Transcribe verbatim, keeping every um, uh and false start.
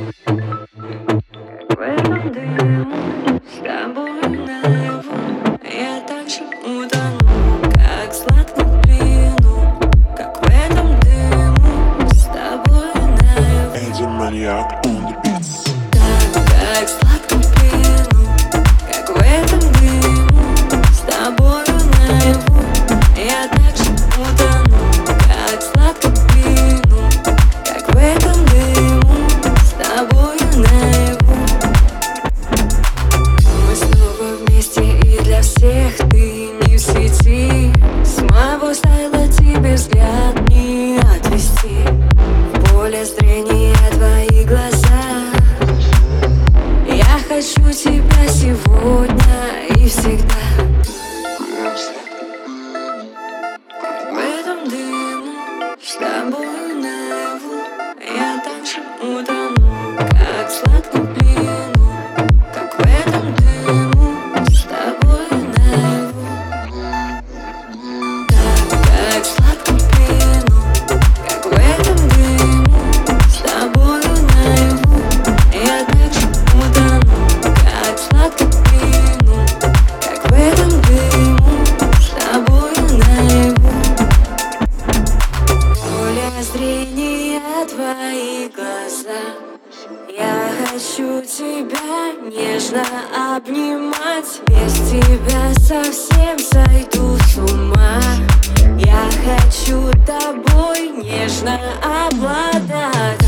В этом дыму с тобой наяву я так же утону, как в сладком плену. Как в этом дыму с тобой наяву. Эдди Маньяк on the beats. Так, как в сладком плену. Как в этом дыму с тобой наяву я так же утону, как в сладком плену. Как в этом дыму с тобой наяву. Мы снова вместе и для всех ты не в сети. С моего стайла тебе взгляд не отвести. В поле зрения твои глаза. Я хочу тебя сегодня и всегда. В этом дыму с тобой наяву я так же утону, как в сладком плену. Как в этом дыму с тобой наяву. Так, как в сладком плену. Как в этом дыму с тобой наяву я так же утону, как в сладком плену. Как в этом дыму с тобой наяву. Поле зрения твои глаза. Я хочу тебя нежно обнимать. Без тебя совсем сойду с ума. Я хочу тобой нежно обладать.